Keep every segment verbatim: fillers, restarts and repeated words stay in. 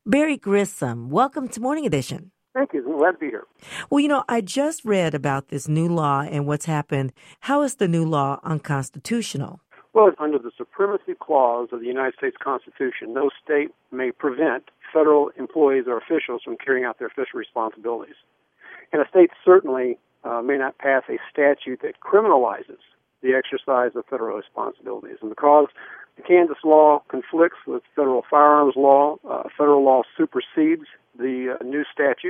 Barry Grissom, welcome to Morning Edition. Thank you. I'm glad to be here. Well, you know, I just read about this new law and what's happened. How is the new law unconstitutional? Well, under the Supremacy Clause of the United States Constitution, no state may prevent federal employees or officials from carrying out their official responsibilities. And a state certainly uh, may not pass a statute that criminalizes the exercise of federal responsibilities. And because the Kansas law conflicts with federal firearms law, uh, federal law supersedes the uh, new statute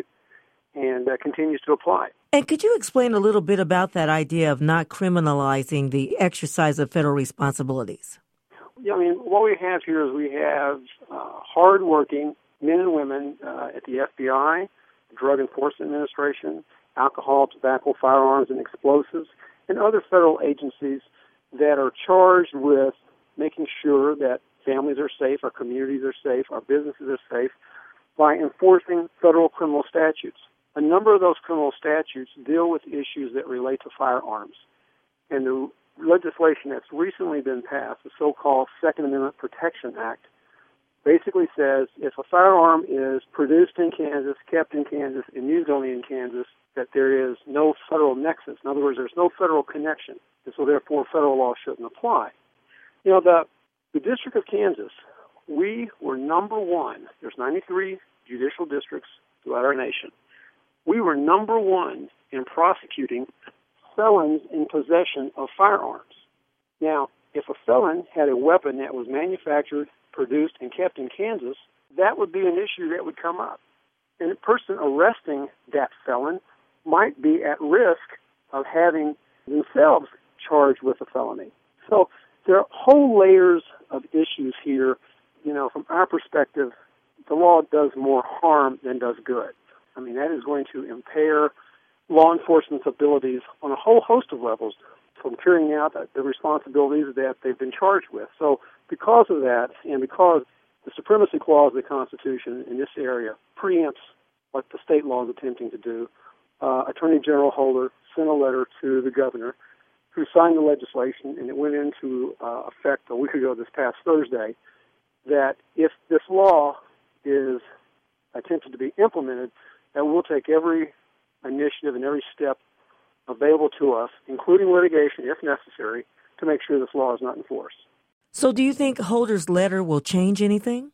and uh, continues to apply. And could you explain a little bit about that idea of not criminalizing the exercise of federal responsibilities? Yeah, I mean, what we have here is we have uh, hardworking men and women uh, at the F B I, the Drug Enforcement Administration, alcohol, tobacco, firearms, and explosives, and other federal agencies that are charged with making sure that families are safe, our communities are safe, our businesses are safe, by enforcing federal criminal statutes. A number of those criminal statutes deal with issues that relate to firearms. And the legislation that's recently been passed, the so-called Second Amendment Protection Act, basically says if a firearm is produced in Kansas, kept in Kansas, and used only in Kansas, that there is no federal nexus. In other words, there's no federal connection, and so therefore federal law shouldn't apply. You know, the, the District of Kansas, we were number one. There's ninety-three judicial districts throughout our nation. We were number one in prosecuting felons in possession of firearms. Now, if a felon had a weapon that was manufactured, produced, and kept in Kansas, that would be an issue that would come up. And the person arresting that felon might be at risk of having themselves charged with a felony. So there are whole layers of issues here. You know, from our perspective, the law does more harm than does good. I mean, that is going to impair law enforcement's abilities on a whole host of levels from carrying out the responsibilities that they've been charged with. So because of that, and because the Supremacy Clause of the Constitution in this area preempts what the state law is attempting to do, uh, Attorney General Holder sent a letter to the governor who signed the legislation, and it went into uh, effect a week ago this past Thursday, that if this law is attempted to be implemented, that we'll take every initiative and every step available to us, including litigation if necessary, to make sure this law is not enforced. So do you think Holder's letter will change anything?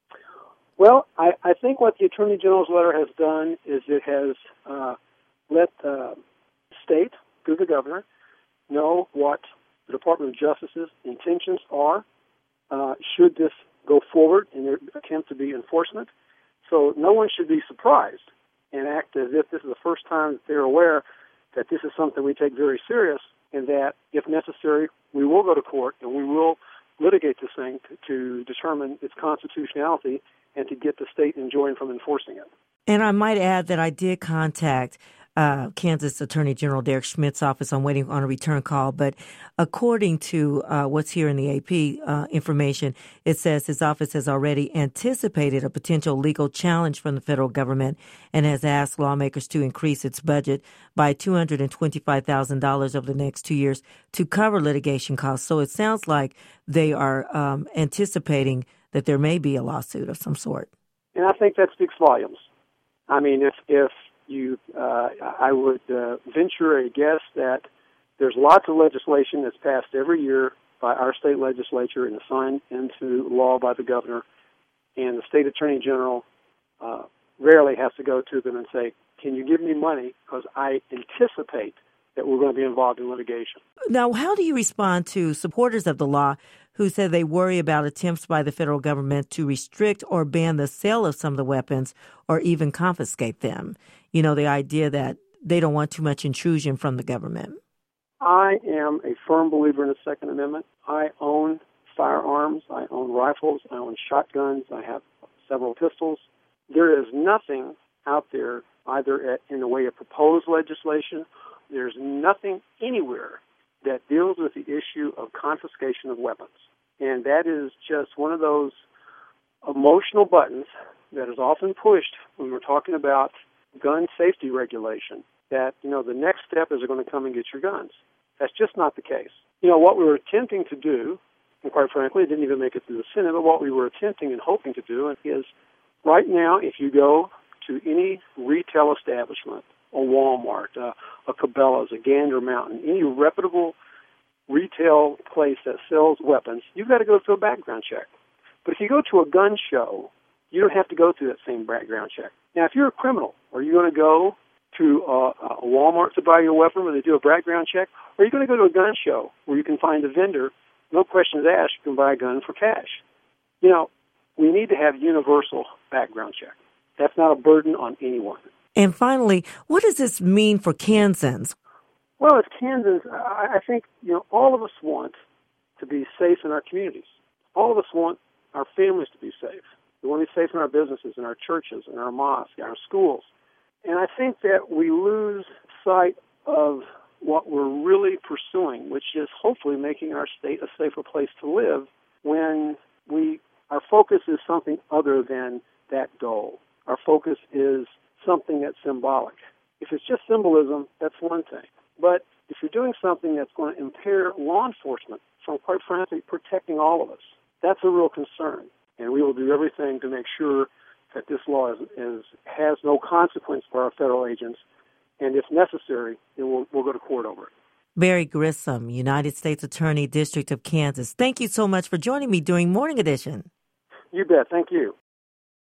Well, I, I think what the Attorney General's letter has done is it has uh, let the state, through the governor, know what the Department of Justice's intentions are uh, should this go forward in their attempt to be enforcement. So no one should be surprised and act as if this is the first time that they're aware that this is something we take very serious, and that, if necessary, we will go to court and we will litigate this thing to, to determine its constitutionality and to get the state enjoined from enforcing it. And I might add that I did contact uh, Kansas Attorney General Derek Schmidt's office. I'm waiting on a return call. But according to uh, what's here in the A P uh, information, it says his office has already anticipated a potential legal challenge from the federal government and has asked lawmakers to increase its budget by two hundred twenty-five thousand dollars over the next two years to cover litigation costs. So it sounds like they are um, anticipating that there may be a lawsuit of some sort. And I think that speaks volumes. I mean, if if you, uh, I would uh, venture a guess that there's lots of legislation that's passed every year by our state legislature and signed into law by the governor, and the state attorney general uh, rarely has to go to them and say, can you give me money because I anticipate that we're going to be involved in litigation. Now, how do you respond to supporters of the law who said they worry about attempts by the federal government to restrict or ban the sale of some of the weapons or even confiscate them? You know, the idea that they don't want too much intrusion from the government. I am a firm believer in the Second Amendment. I own firearms. I own rifles. I own shotguns. I have several pistols. There is nothing out there, either at, in the way of proposed legislation. There's nothing anywhere that deals with the issue of confiscation of weapons. And that is just one of those emotional buttons that is often pushed when we're talking about gun safety regulation, that, you know, the next step is they're going to come and get your guns. That's just not the case. You know, what we were attempting to do, and quite frankly, it didn't even make it through the Senate, but what we were attempting and hoping to do is Right now, if you go to any retail establishment, a Walmart, uh, a Cabela's, a Gander Mountain, any reputable retail place that sells weapons, you've got to go through a background check. But if you go to a gun show, you don't have to go through that same background check. Now, if you're a criminal, are you going to go to uh, a Walmart to buy your weapon where they do a background check? Or are you going to go to a gun show where you can find a vendor, no questions asked, you can buy a gun for cash? You know, we need to have universal background check. That's not a burden on anyone. And finally, what does this mean for Kansans? Well, as Kansans, I, I think, you know, all of us want to be safe in our communities. All of us want our families to be safe. We want to be safe in our businesses, in our churches, in our mosques, in our schools. And I think that we lose sight of what we're really pursuing, which is hopefully making our state a safer place to live when we our focus is something other than that goal. Our focus is something that's symbolic. If it's just symbolism, that's one thing. But if you're doing something that's going to impair law enforcement from, quite frankly, protecting all of us, that's a real concern. And we will do everything to make sure that this law is, is, has no consequence for our federal agents. And if necessary, then we'll, we'll go to court over it. Barry Grissom, United States Attorney, District of Kansas. Thank you so much for joining me during Morning Edition. You bet. Thank you.